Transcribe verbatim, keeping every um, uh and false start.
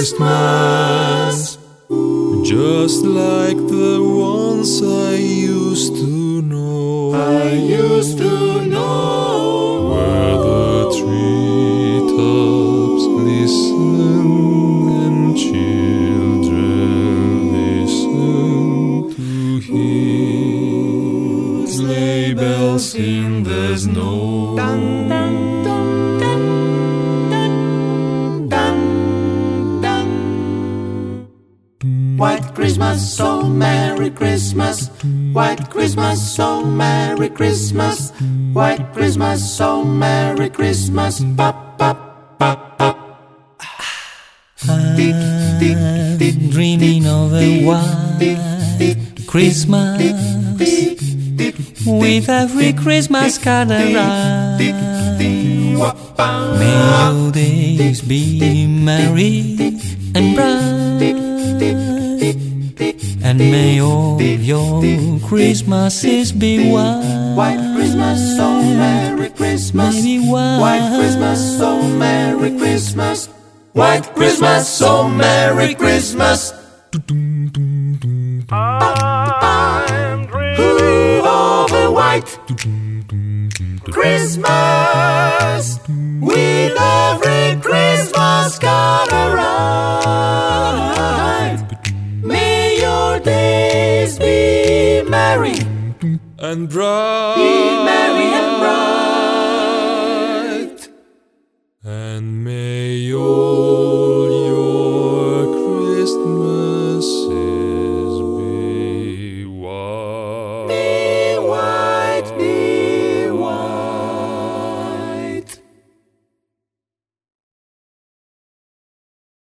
Christmas, just like the ones I used to know. I used to know, where the treetops listen and children listen to hear sleigh bells in the snow. dun, dun, dun, dun, dun, dun, dun. White Christmas, oh Merry Christmas. White Christmas, oh Merry Christmas. White Christmas, oh Merry Christmas. Pop, pop, pop, pop. I'm dreaming of a white Christmas, with every Christmas card arrive. May your days be merry and bright, and may all your Christmases be white. White Christmas, oh Merry Christmas. Maybe white. White Christmas, oh Merry Christmas. White Christmas, oh Merry Christmas. I'm dreaming of a white Christmas, with every Christmas card arrive. May your days be merry And bright, Be merry and bright, and may your